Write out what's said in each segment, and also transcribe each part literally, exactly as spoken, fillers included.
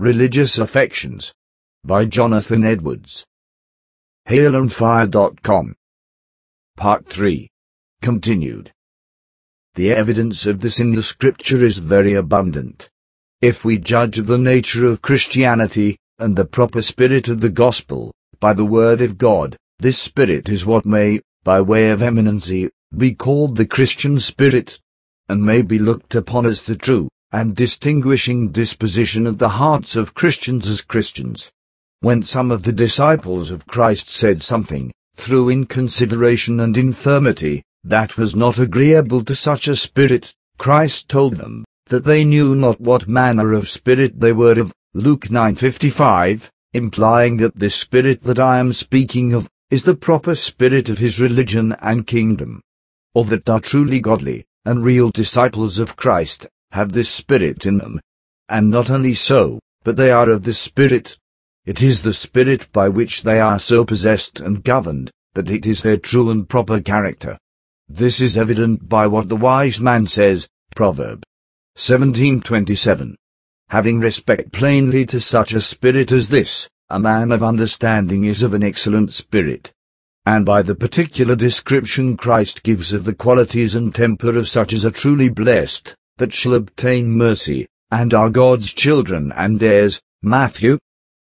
Religious Affections by Jonathan Edwards. hail and fire dot com. Part three. Continued. The evidence of this in the Scripture is very abundant. If we judge of the nature of Christianity, and the proper spirit of the gospel, by the word of God, this spirit is what may, by way of eminency, be called the Christian spirit, and may be looked upon as the true and distinguishing disposition of the hearts of Christians as Christians. When some of the disciples of Christ said something, through inconsideration and infirmity, that was not agreeable to such a spirit, Christ told them that they knew not what manner of spirit they were of, Luke nine fifty-five, implying that this spirit that I am speaking of is the proper spirit of his religion and kingdom. All that are truly godly and real disciples of Christ have this spirit in them. And not only so, but they are of this spirit. It is the spirit by which they are so possessed and governed, that it is their true and proper character. This is evident by what the wise man says, Proverb seventeen twenty-seven. Having respect plainly to such a spirit as this, a man of understanding is of an excellent spirit. And by the particular description Christ gives of the qualities and temper of such as are truly blessed, that shall obtain mercy, and are God's children and heirs, Matthew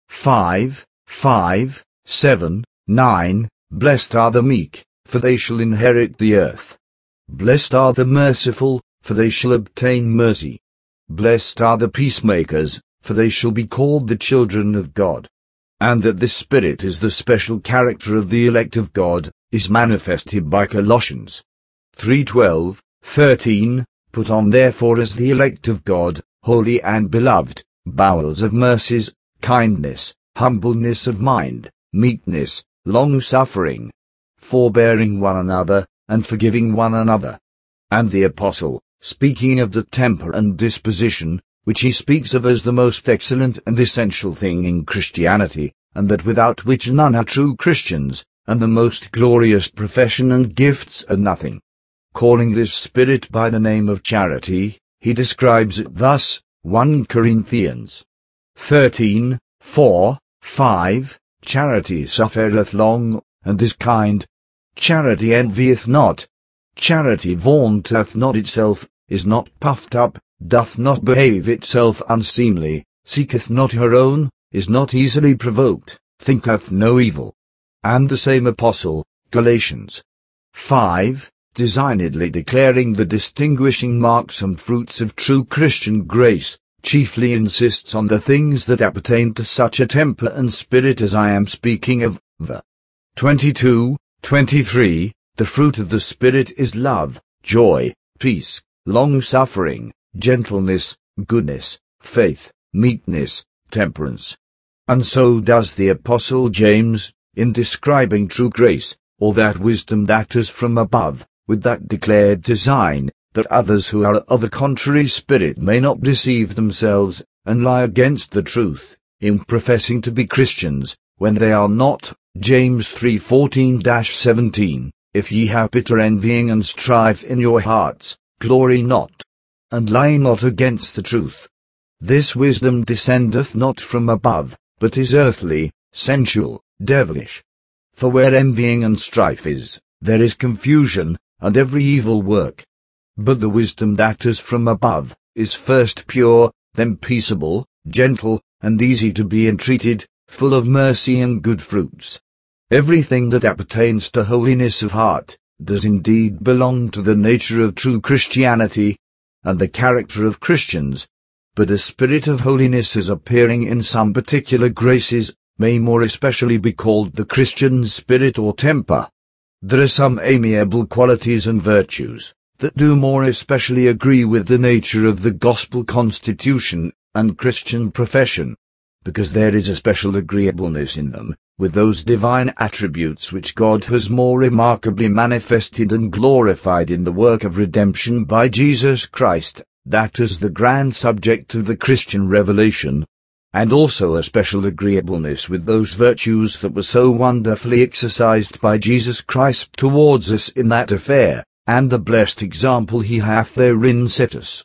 five, five, seven, nine, Blessed are the meek, for they shall inherit the earth. Blessed are the merciful, for they shall obtain mercy. Blessed are the peacemakers, for they shall be called the children of God. And that this spirit is the special character of the elect of God, is manifested by Colossians three twelve, thirteen, Put on therefore as the elect of God, holy and beloved, bowels of mercies, kindness, humbleness of mind, meekness, long-suffering, forbearing one another, and forgiving one another. And the Apostle, speaking of the temper and disposition, which he speaks of as the most excellent and essential thing in Christianity, and that without which none are true Christians, and the most glorious profession and gifts are nothing. Calling this spirit by the name of charity, he describes it thus, First Corinthians thirteen, four, five, Charity suffereth long, and is kind. Charity envieth not. Charity vaunteth not itself, is not puffed up, doth not behave itself unseemly, seeketh not her own, is not easily provoked, thinketh no evil. And the same Apostle, Galatians five, designedly declaring the distinguishing marks and fruits of true Christian grace, chiefly insists on the things that appertain to such a temper and spirit as I am speaking of. The twenty-two, twenty-three, the fruit of the Spirit is love, joy, peace, long-suffering, gentleness, goodness, faith, meekness, temperance. And so does the Apostle James, in describing true grace, or that wisdom that is from above, with that declared design, that others who are of a contrary spirit may not deceive themselves, and lie against the truth, in professing to be Christians, when they are not. James three fourteen to seventeen, If ye have bitter envying and strife in your hearts, glory not, and lie not against the truth. This wisdom descendeth not from above, but is earthly, sensual, devilish. For where envying and strife is, there is confusion, and every evil work. But the wisdom that is from above, is first pure, then peaceable, gentle, and easy to be entreated, full of mercy and good fruits. Everything that appertains to holiness of heart, does indeed belong to the nature of true Christianity, and the character of Christians, but a spirit of holiness as appearing in some particular graces, may more especially be called the Christian spirit or temper. There are some amiable qualities and virtues, that do more especially agree with the nature of the gospel constitution, and Christian profession, because there is a special agreeableness in them, with those divine attributes which God has more remarkably manifested and glorified in the work of redemption by Jesus Christ, that is the grand subject of the Christian revelation, and also a special agreeableness with those virtues that were so wonderfully exercised by Jesus Christ towards us in that affair, and the blessed example he hath therein set us.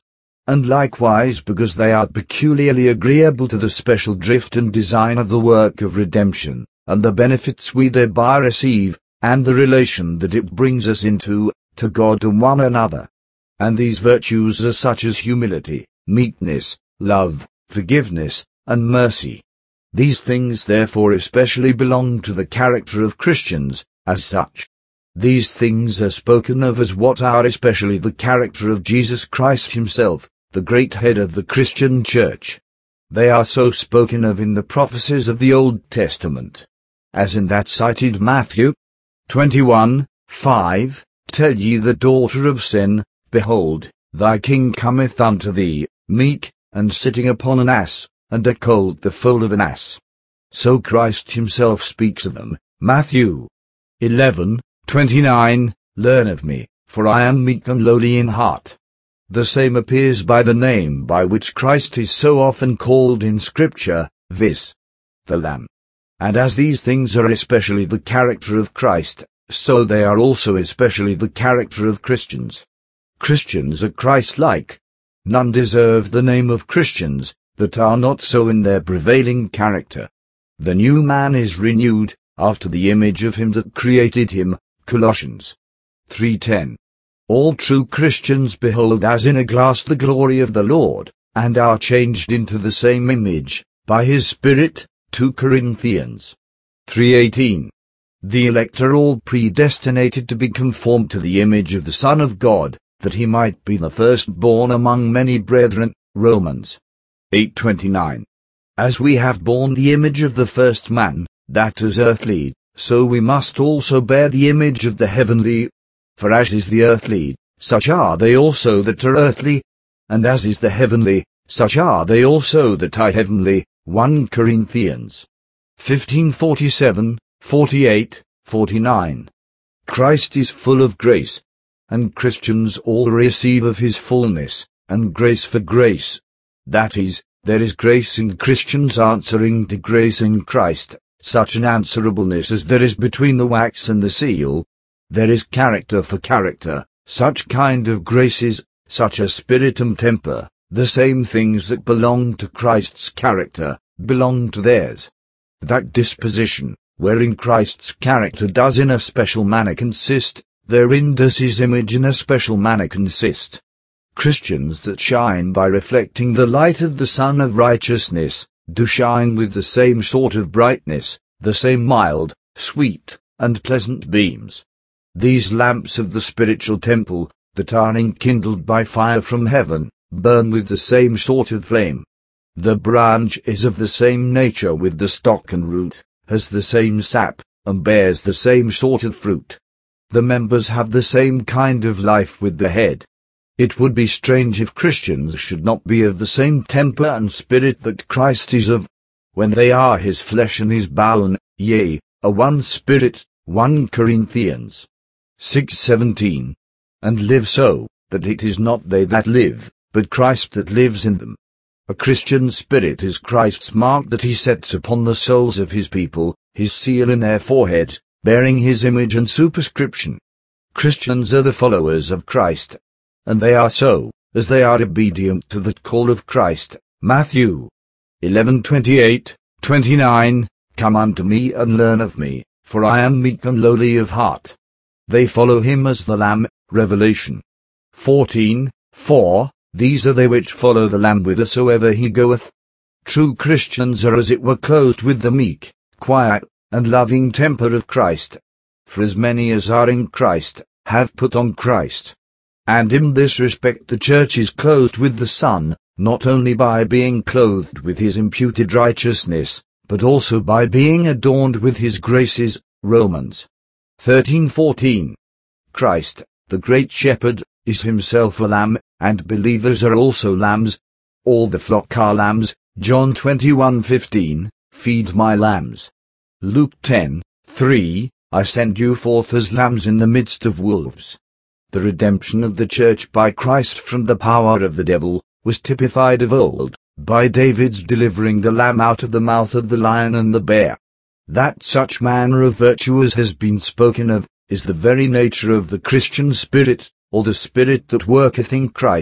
and likewise because they are peculiarly agreeable to the special drift and design of the work of redemption, and the benefits we thereby receive, and the relation that it brings us into, to God and one another. And these virtues are such as humility, meekness, love, forgiveness, and mercy. These things therefore especially belong to the character of Christians, as such. These things are spoken of as what are especially the character of Jesus Christ himself, the great head of the Christian Church. They are so spoken of in the prophecies of the Old Testament, as in that cited Matthew twenty-one, five, Tell ye the daughter of sin, Behold, thy king cometh unto thee, meek, and sitting upon an ass, and a colt the foal of an ass. So Christ himself speaks of them, Matthew eleven, twenty-nine, Learn of me, for I am meek and lowly in heart. The same appears by the name by which Christ is so often called in Scripture, viz., the Lamb. And as these things are especially the character of Christ, so they are also especially the character of Christians. Christians are Christ-like. None deserve the name of Christians that are not so in their prevailing character. The new man is renewed after the image of him that created him, Colossians three ten. All true Christians behold as in a glass the glory of the Lord, and are changed into the same image, by his Spirit, two Corinthians three eighteen. The elect are all predestinated to be conformed to the image of the Son of God, that he might be the firstborn among many brethren, Romans eight twenty-nine. As we have borne the image of the first man, that is earthly, so we must also bear the image of the heavenly. For as is the earthly, such are they also that are earthly, and as is the heavenly, such are they also that are heavenly. First Corinthians fifteen forty-seven, forty-eight, forty-nine. Christ is full of grace, and Christians all receive of his fullness, and grace for grace. That is, there is grace in Christians answering to grace in Christ, such an answerableness as there is between the wax and the seal. There is character for character, such kind of graces, such as spirit and temper, the same things that belong to Christ's character, belong to theirs. That disposition, wherein Christ's character does in a special manner consist, therein does his image in a special manner consist. Christians that shine by reflecting the light of the Sun of Righteousness, do shine with the same sort of brightness, the same mild, sweet, and pleasant beams. These lamps of the spiritual temple, that are enkindled by fire from heaven, burn with the same sort of flame. The branch is of the same nature with the stock and root, has the same sap, and bears the same sort of fruit. The members have the same kind of life with the head. It would be strange if Christians should not be of the same temper and spirit that Christ is of, when they are his flesh and his bone, yea, a one spirit. First Corinthians six seventeen. And live so, that it is not they that live, but Christ that lives in them. A Christian spirit is Christ's mark that he sets upon the souls of his people, his seal in their foreheads, bearing his image and superscription. Christians are the followers of Christ, and they are so, as they are obedient to the call of Christ. Matthew eleven twenty-eight, twenty-nine, Come unto me and learn of me, for I am meek and lowly of heart. They follow him as the Lamb. Revelation fourteen, four. These are they which follow the Lamb whithersoever he goeth. True Christians are as it were clothed with the meek, quiet, and loving temper of Christ. For as many as are in Christ, have put on Christ. And in this respect the Church is clothed with the Son, not only by being clothed with his imputed righteousness, but also by being adorned with his graces. Romans thirteen fourteen. Christ, the great shepherd, is himself a lamb, and believers are also lambs. All the flock are lambs. John twenty-one fifteen, Feed my lambs. Luke ten, three, I send you forth as lambs in the midst of wolves. The redemption of the Church by Christ from the power of the devil, was typified of old, by David's delivering the lamb out of the mouth of the lion and the bear. That such manner of virtue as has been spoken of, is the very nature of the Christian spirit, or the spirit that worketh in Christ,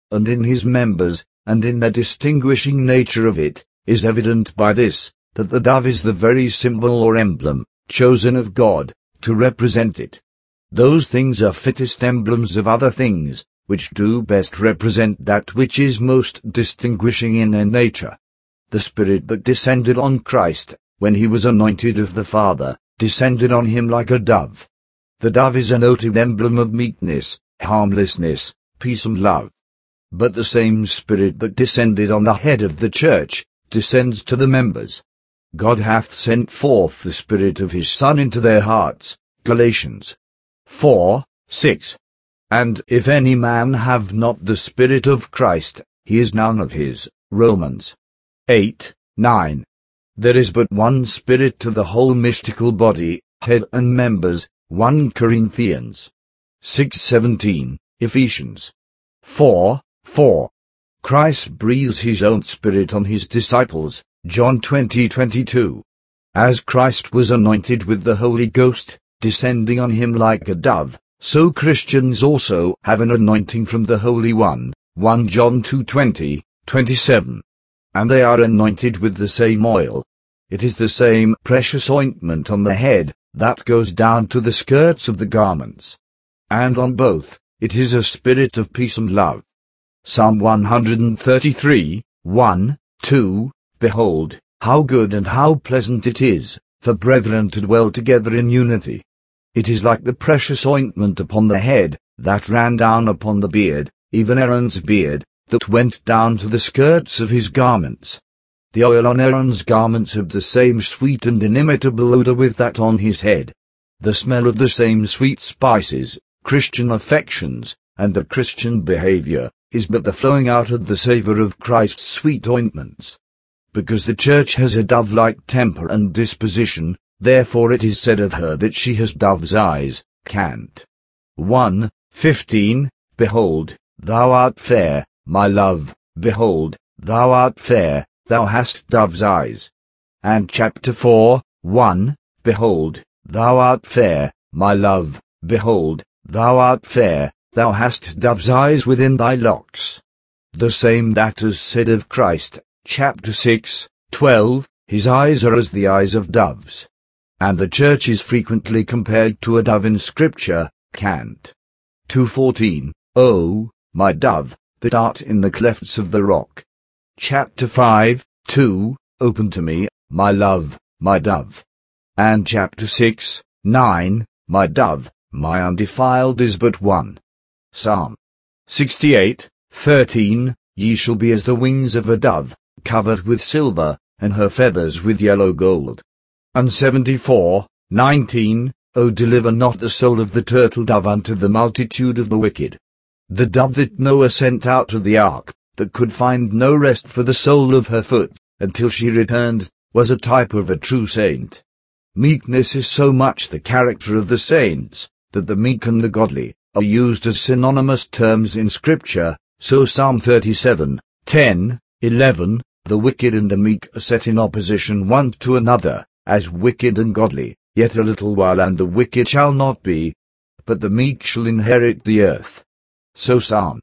and in his members, and in the distinguishing nature of it, is evident by this, that the dove is the very symbol or emblem, chosen of God, to represent it. Those things are fittest emblems of other things, which do best represent that which is most distinguishing in their nature. The Spirit that descended on Christ, when he was anointed of the Father, descended on him like a dove. The dove is a noted emblem of meekness, harmlessness, peace and love. But the same Spirit that descended on the head of the church, descends to the members. God hath sent forth the Spirit of his Son into their hearts. Galatians four, six. And if any man have not the Spirit of Christ, he is none of his. Romans eight, nine. There is but one Spirit to the whole mystical body, head and members. First Corinthians six seventeen, Ephesians four, four. Christ breathes his own Spirit on his disciples, John twenty twenty-two. As Christ was anointed with the Holy Ghost, descending on him like a dove, so Christians also have an anointing from the Holy One, First John two twenty, twenty-seven. And they are anointed with the same oil. It is the same precious ointment on the head, that goes down to the skirts of the garments. And on both, it is a spirit of peace and love. Psalm one thirty-three, one, two, Behold, how good and how pleasant it is, for brethren to dwell together in unity. It is like the precious ointment upon the head, that ran down upon the beard, even Aaron's beard, that went down to the skirts of his garments. The oil on Aaron's garments had the same sweet and inimitable odor with that on his head. The smell of the same sweet spices, Christian affections, and the Christian behavior, is but the flowing out of the savor of Christ's sweet ointments. Because the church has a dove-like temper and disposition, therefore it is said of her that she has dove's eyes. Cant one, fifteen, Behold, thou art fair, my love, behold, thou art fair, thou hast dove's eyes. And chapter four, one, Behold, thou art fair, my love, behold, thou art fair, thou hast dove's eyes within thy locks. The same that is said of Christ, chapter six, twelve, his eyes are as the eyes of doves. And the church is frequently compared to a dove in Scripture, Cant two fourteen, O, my dove, that art in the clefts of the rock. Chapter five, two, Open to me, my love, my dove. And chapter six, nine, My dove, my undefiled is but one. Psalm sixty-eight, thirteen, Ye shall be as the wings of a dove, covered with silver, and her feathers with yellow gold. And seventy-four, nineteen, O deliver not the soul of the turtle dove unto the multitude of the wicked. The dove that Noah sent out of the ark, that could find no rest for the sole of her foot, until she returned, was a type of a true saint. Meekness is so much the character of the saints, that the meek and the godly are used as synonymous terms in Scripture, so Psalm thirty-seven, ten, eleven, the wicked and the meek are set in opposition one to another, as wicked and godly, yet a little while and the wicked shall not be, but the meek shall inherit the earth. So Psalm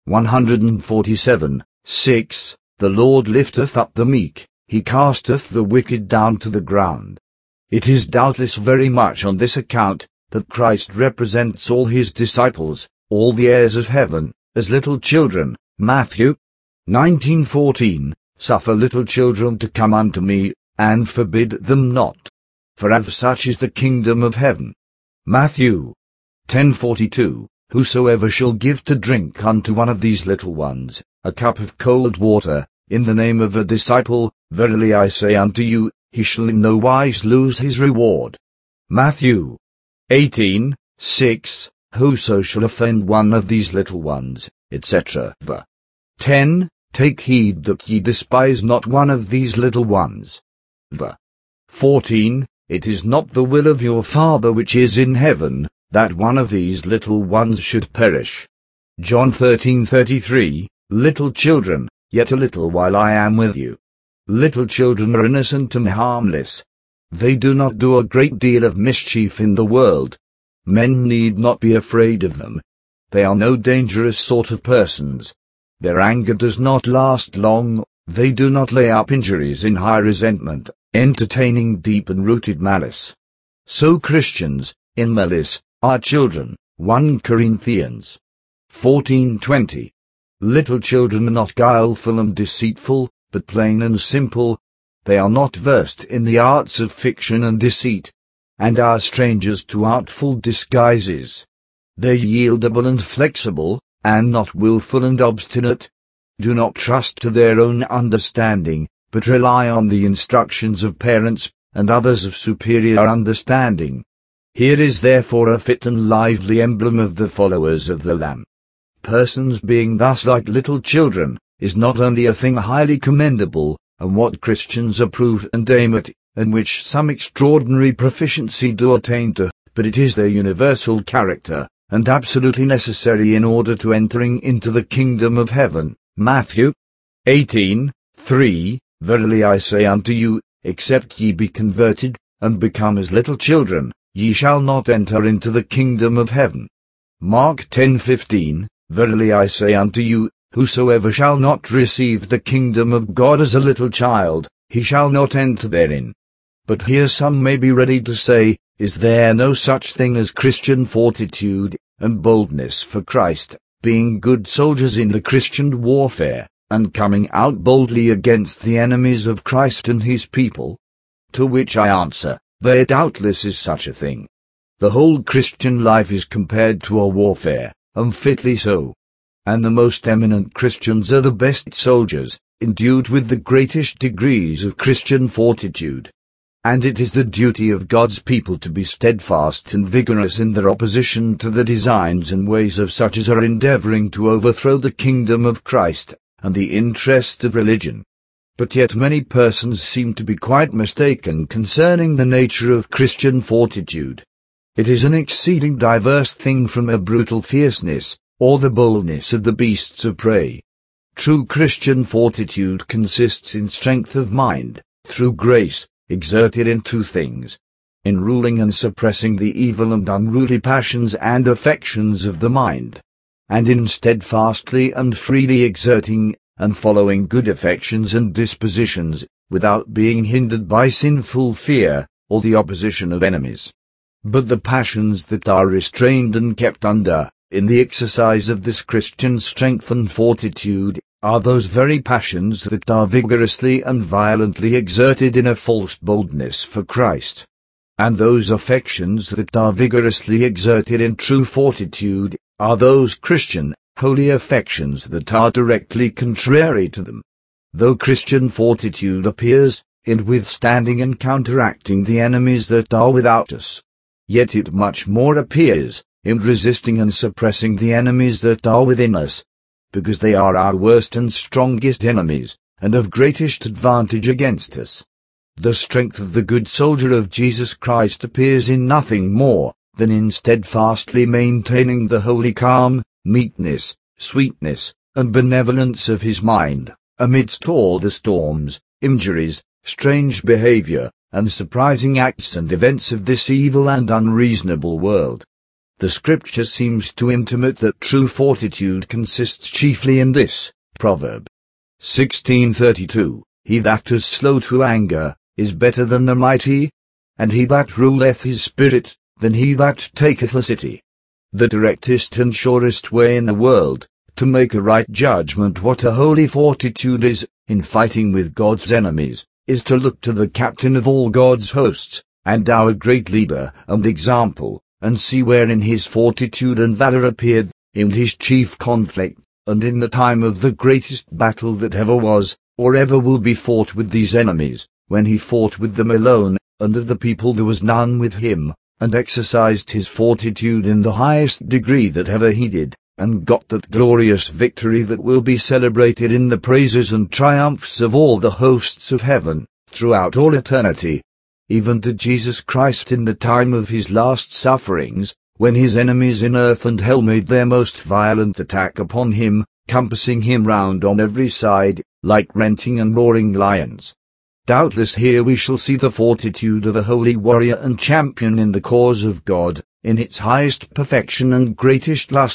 one forty-seven, six, The Lord lifteth up the meek, he casteth the wicked down to the ground. It is doubtless very much on this account that Christ represents all his disciples, all the heirs of heaven, as little children. Matthew nineteen fourteen, Suffer little children to come unto me, and forbid them not. For of such is the kingdom of heaven. Matthew ten forty-two, Whosoever shall give to drink unto one of these little ones a cup of cold water, in the name of a disciple, verily I say unto you, he shall in no wise lose his reward. Matthew eighteen, six, Whoso shall offend one of these little ones, et cetera. ten, Take heed that ye despise not one of these little ones. fourteen, It is not the will of your Father which is in heaven, that one of these little ones should perish. John thirteen thirty-three, Little children, yet a little while I am with you. Little children are innocent and harmless. They do not do a great deal of mischief in the world. Men need not be afraid of them. They are no dangerous sort of persons. Their anger does not last long, they do not lay up injuries in high resentment, entertaining deep and rooted malice. So Christians, in malice, are children. First Corinthians fourteen twenty. Little children are not guileful and deceitful, but plain and simple. They are not versed in the arts of fiction and deceit, and are strangers to artful disguises. They are yieldable and flexible, and not wilful and obstinate. Do not trust to their own understanding, but rely on the instructions of parents, and others of superior understanding. Here is therefore a fit and lively emblem of the followers of the Lamb. Persons being thus like little children, is not only a thing highly commendable, and what Christians approve and aim at, and which some extraordinary proficiency do attain to, but it is their universal character, and absolutely necessary in order to entering into the kingdom of heaven. Matthew eighteen three. Verily I say unto you, except ye be converted, and become as little children, ye shall not enter into the kingdom of heaven. Mark ten fifteen. Verily I say unto you, whosoever shall not receive the kingdom of God as a little child, he shall not enter therein. But here some may be ready to say, is there no such thing as Christian fortitude and boldness for Christ, being good soldiers in the Christian warfare, and coming out boldly against the enemies of Christ and his people? To which I answer, there doubtless is such a thing. The whole Christian life is compared to a warfare, and fitly so. And the most eminent Christians are the best soldiers, endued with the greatest degrees of Christian fortitude. And it is the duty of God's people to be steadfast and vigorous in their opposition to the designs and ways of such as are endeavoring to overthrow the kingdom of Christ, and the interest of religion. But yet many persons seem to be quite mistaken concerning the nature of Christian fortitude. It is an exceeding diverse thing from a brutal fierceness, or the boldness of the beasts of prey. True Christian fortitude consists in strength of mind, through grace, exerted in two things: in ruling and suppressing the evil and unruly passions and affections of the mind, and in steadfastly and freely exerting and following good affections and dispositions, without being hindered by sinful fear, or the opposition of enemies. But the passions that are restrained and kept under, in the exercise of this Christian strength and fortitude, are those very passions that are vigorously and violently exerted in a false boldness for Christ. And those affections that are vigorously exerted in true fortitude, are those Christian, holy affections that are directly contrary to them. Though Christian fortitude appears, in withstanding and counteracting the enemies that are without us, yet it much more appears, in resisting and suppressing the enemies that are within us, because they are our worst and strongest enemies, and of greatest advantage against us. The strength of the good soldier of Jesus Christ appears in nothing more than in steadfastly maintaining the holy calm, meekness, sweetness, and benevolence of his mind, amidst all the storms, injuries, strange behavior, and surprising acts and events of this evil and unreasonable world. The Scripture seems to intimate that true fortitude consists chiefly in this. Proverb sixteen thirty-two, He that is slow to anger, is better than the mighty, and he that ruleth his spirit, than he that taketh a city. The directest and surest way in the world, to make a right judgment what a holy fortitude is, in fighting with God's enemies, is to look to the captain of all God's hosts, and our great leader and example, and see wherein his fortitude and valor appeared, in his chief conflict, and in the time of the greatest battle that ever was, or ever will be fought with these enemies, when he fought with them alone, and of the people there was none with him, and exercised his fortitude in the highest degree that ever he did, and got that glorious victory that will be celebrated in the praises and triumphs of all the hosts of heaven, throughout all eternity. Even to Jesus Christ in the time of his last sufferings, when his enemies in earth and hell made their most violent attack upon him, compassing him round on every side, like renting and roaring lions. Doubtless here we shall see the fortitude of a holy warrior and champion in the cause of God, in its highest perfection and greatest lustre,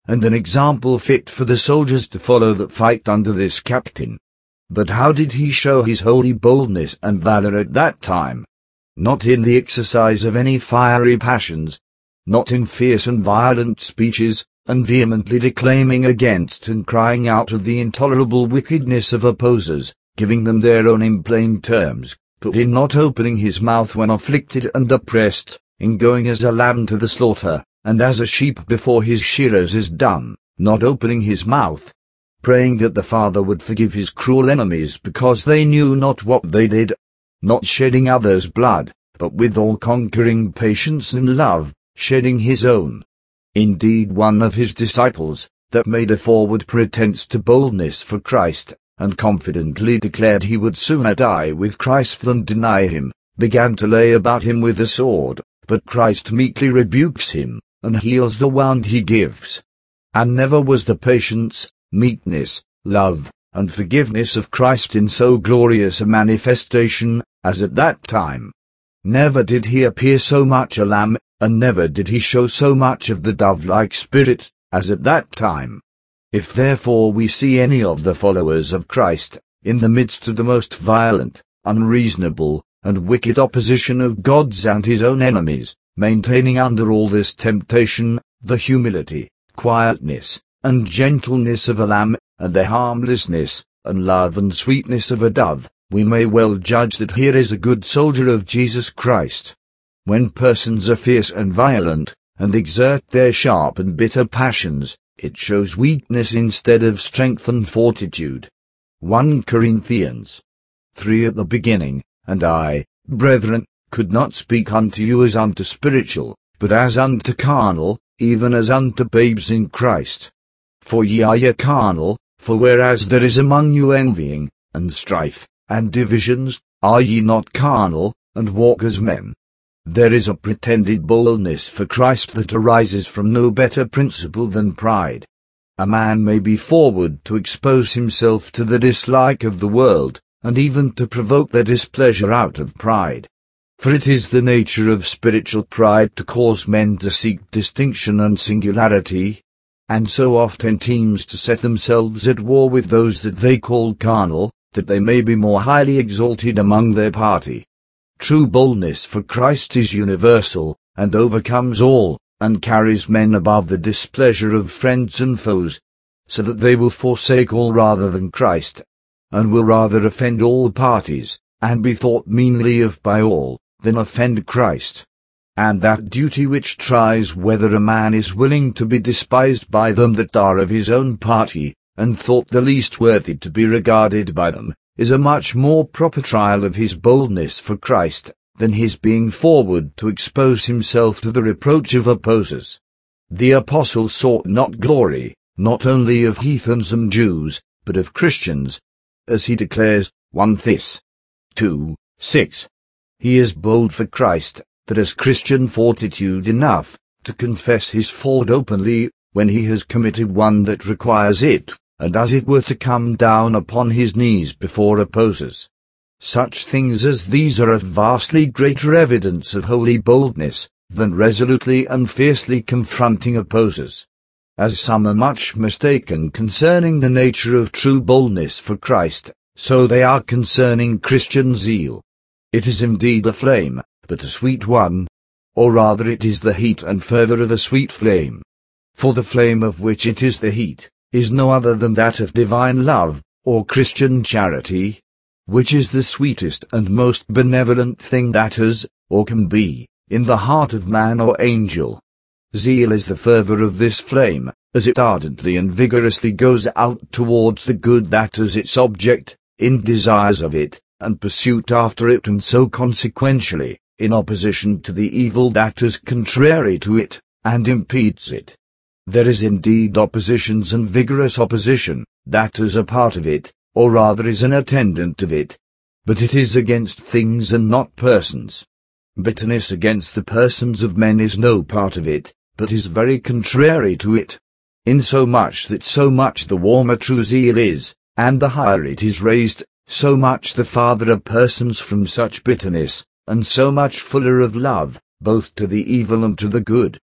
and an example fit for the soldiers to follow that fight under this captain. But how did he show his holy boldness and valor at that time? Not in the exercise of any fiery passions, not in fierce and violent speeches, and vehemently declaiming against and crying out of the intolerable wickedness of opposers, giving them their own in plain terms, but in not opening his mouth when afflicted and oppressed, in going as a lamb to the slaughter, and as a sheep before his shearers is dumb, not opening his mouth, praying that the Father would forgive his cruel enemies because they knew not what they did, not shedding others' blood, but with all-conquering patience and love, shedding his own. Indeed, one of his disciples, that made a forward pretense to boldness for Christ, and confidently declared he would sooner die with Christ than deny him, began to lay about him with the sword, but Christ meekly rebukes him, and heals the wound he gives. And never was the patience, meekness, love, and forgiveness of Christ in so glorious a manifestation, as at that time. Never did he appear so much a lamb, and never did he show so much of the dove-like spirit, as at that time. If therefore we see any of the followers of Christ, in the midst of the most violent, unreasonable, and wicked opposition of God's and his own enemies, maintaining under all this temptation, the humility, quietness, and gentleness of a lamb, and the harmlessness, and love and sweetness of a dove, we may well judge that here is a good soldier of Jesus Christ. When persons are fierce and violent, and exert their sharp and bitter passions, it shows weakness instead of strength and fortitude. First Corinthians three at the beginning, and I, brethren, could not speak unto you as unto spiritual, but as unto carnal, even as unto babes in Christ. For ye are yet carnal, for whereas there is among you envying, and strife, and divisions, are ye not carnal, and walk as men? There is a pretended boldness for Christ that arises from no better principle than pride. A man may be forward to expose himself to the dislike of the world, and even to provoke their displeasure out of pride. For it is the nature of spiritual pride to cause men to seek distinction and singularity, and so often teams to set themselves at war with those that they call carnal, that they may be more highly exalted among their party. True boldness for Christ is universal, and overcomes all, and carries men above the displeasure of friends and foes, so that they will forsake all rather than Christ, and will rather offend all parties, and be thought meanly of by all, than offend Christ. And that duty which tries whether a man is willing to be despised by them that are of his own party, and thought the least worthy to be regarded by them, is a much more proper trial of his boldness for Christ, than his being forward to expose himself to the reproach of opposers. The apostle sought not glory, not only of heathens and Jews, but of Christians, as he declares, First Thess. two, six. He is bold for Christ, that has Christian fortitude enough, to confess his fault openly, when he has committed one that requires it, and as it were to come down upon his knees before opposers. Such things as these are of vastly greater evidence of holy boldness, than resolutely and fiercely confronting opposers. As some are much mistaken concerning the nature of true boldness for Christ, so they are concerning Christian zeal. It is indeed a flame, but a sweet one, or rather it is the heat and fervour of a sweet flame. For the flame of which it is the heat, is no other than that of divine love, or Christian charity, which is the sweetest and most benevolent thing that is, or can be, in the heart of man or angel. Zeal is the fervour of this flame, as it ardently and vigorously goes out towards the good that is its object, in desires of it, and pursuit after it, and so consequentially, in opposition to the evil that is contrary to it, and impedes it. There is indeed oppositions and vigorous opposition, that is a part of it, or rather is an attendant of it. But it is against things and not persons. Bitterness against the persons of men is no part of it, but is very contrary to it. Insomuch that so much the warmer true zeal is, and the higher it is raised, so much the farther are persons from such bitterness, and so much fuller of love, both to the evil and to the good.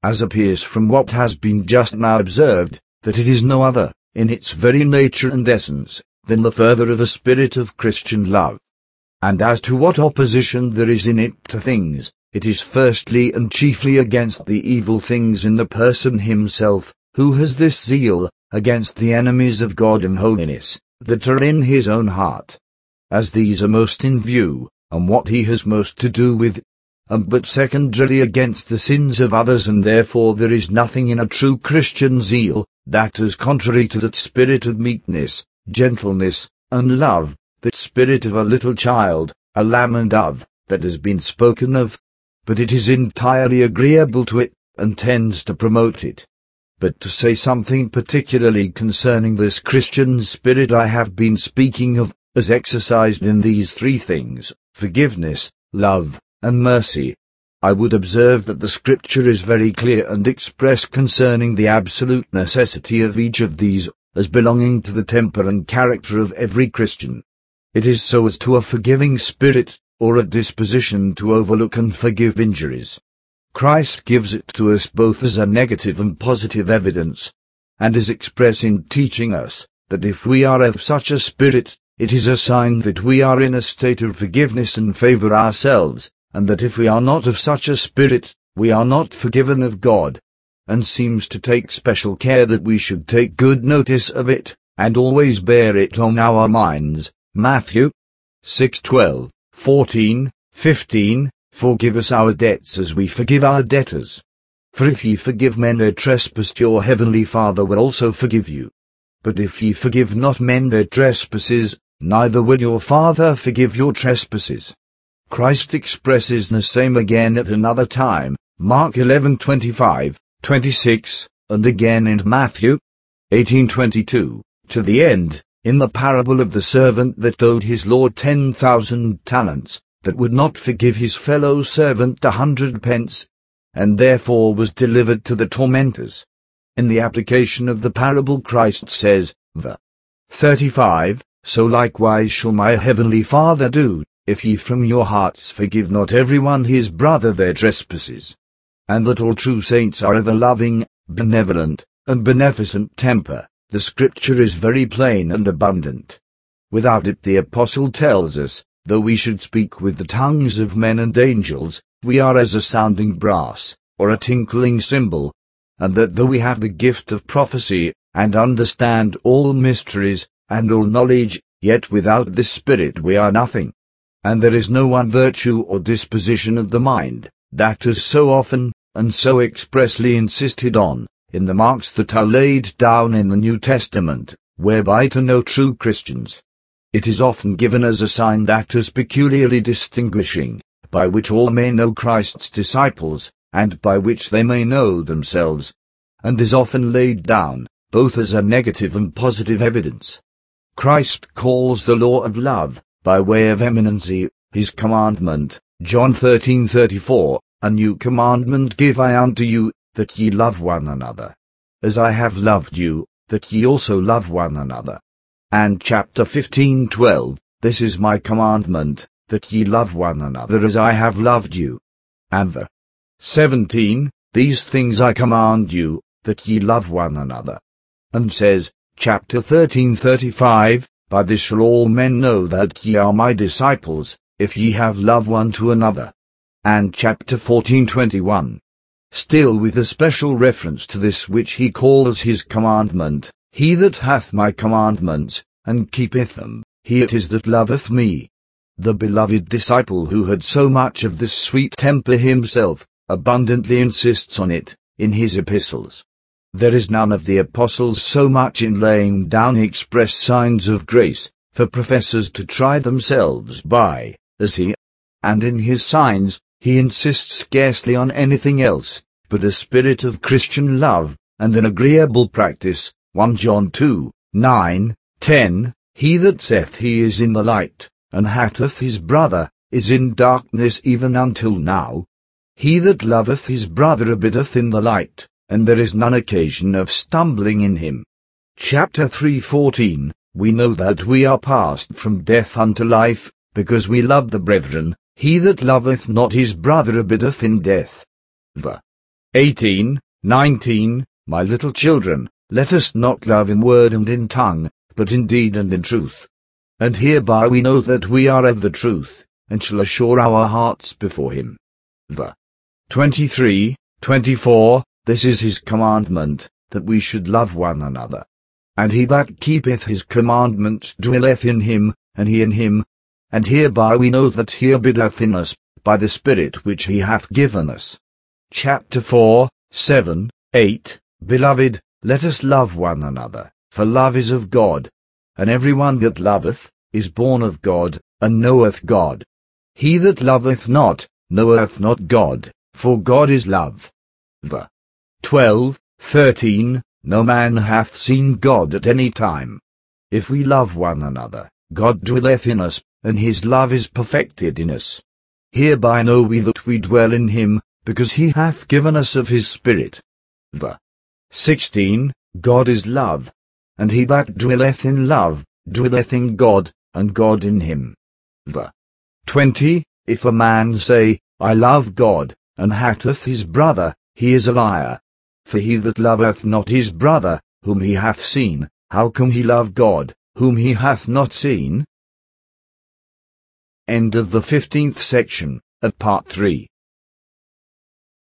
as appears from what has been just now observed, that it is no other, in its very nature and essence, than the fervour of a spirit of Christian love. And as to what opposition there is in it to things, it is firstly and chiefly against the evil things in the person himself, who has this zeal, against the enemies of God and holiness, that are in his own heart. As these are most in view, and what he has most to do with, and but secondarily against the sins of others, and therefore there is nothing in a true Christian zeal, that is contrary to that spirit of meekness, gentleness, and love, that spirit of a little child, a lamb and dove, that has been spoken of. But it is entirely agreeable to it, and tends to promote it. But to say something particularly concerning this Christian spirit I have been speaking of, as exercised in these three things, forgiveness, love, and mercy, I would observe that the Scripture is very clear and express concerning the absolute necessity of each of these, as belonging to the temper and character of every Christian. It is so as to a forgiving spirit, or a disposition to overlook and forgive injuries. Christ gives it to us both as a negative and positive evidence, and is express in teaching us, that if we are of such a spirit, it is a sign that we are in a state of forgiveness and favour ourselves, and that if we are not of such a spirit, we are not forgiven of God, and seems to take special care that we should take good notice of it, and always bear it on our minds. Matthew six twelve, fourteen, fifteen, Forgive us our debts as we forgive our debtors. For if ye forgive men their trespass, your heavenly Father will also forgive you. But if ye forgive not men their trespasses, neither will your Father forgive your trespasses. Christ expresses the same again at another time, Mark eleven twenty-five, twenty-six, and again in Matthew eighteen twenty-two, to the end, in the parable of the servant that owed his Lord ten thousand talents, that would not forgive his fellow servant a hundred pence, and therefore was delivered to the tormentors. In the application of the parable Christ says, verse thirty-five, So likewise shall my heavenly Father do, if ye from your hearts forgive not every one his brother their trespasses. And that all true saints are of a loving, benevolent, and beneficent temper, the Scripture is very plain and abundant. Without it the Apostle tells us, though we should speak with the tongues of men and angels, we are as a sounding brass, or a tinkling cymbal, and that though we have the gift of prophecy, and understand all mysteries, and all knowledge, yet without this Spirit we are nothing. And there is no one virtue or disposition of the mind, that is so often, and so expressly insisted on, in the marks that are laid down in the New Testament, whereby to know true Christians. It is often given as a sign that is peculiarly distinguishing, by which all may know Christ's disciples, and by which they may know themselves, and is often laid down, both as a negative and positive evidence. Christ calls the law of love, by way of eminency, his commandment, John thirteen thirty-four, A new commandment give I unto you, that ye love one another. As I have loved you, that ye also love one another. And chapter fifteen twelve, This is my commandment, that ye love one another as I have loved you. And verse seventeen, These things I command you, that ye love one another. And says, chapter thirteen thirty-five, By this shall all men know that ye are my disciples, if ye have love one to another. And chapter fourteen twenty-one. Still with a special reference to this which he calls his commandment, He that hath my commandments, and keepeth them, he it is that loveth me. The beloved disciple who had so much of this sweet temper himself, abundantly insists on it, in his epistles. There is none of the apostles so much in laying down express signs of grace, for professors to try themselves by, as he. And in his signs, he insists scarcely on anything else, but a spirit of Christian love, and an agreeable practice, First John two, nine, ten, He that saith he is in the light, and hateth his brother, is in darkness even until now. He that loveth his brother abideth in the light, and there is none occasion of stumbling in him. Chapter three fourteen, We know that we are passed from death unto life, because we love the brethren. He that loveth not his brother abideth in death. Verse eighteen, nineteen, My little children, let us not love in word and in tongue, but in deed and in truth. And hereby we know that we are of the truth, and shall assure our hearts before him. The twenty-three, twenty-four, This is his commandment, that we should love one another. And he that keepeth his commandments dwelleth in him, and he in him. And hereby we know that he abideth in us, by the Spirit which he hath given us. Chapter four, seven, eight, Beloved, let us love one another, for love is of God. And every one that loveth, is born of God, and knoweth God. He that loveth not, knoweth not God, for God is love. The twelve, thirteen, No man hath seen God at any time. If we love one another, God dwelleth in us, and his love is perfected in us. Hereby know we that we dwell in him, because he hath given us of his Spirit. The sixteen, God is love. And he that dwelleth in love, dwelleth in God, and God in him. The twenty, If a man say, I love God, and hateth his brother, he is a liar. For he that loveth not his brother, whom he hath seen, how can he love God, whom he hath not seen? End of the fifteenth section, of part three.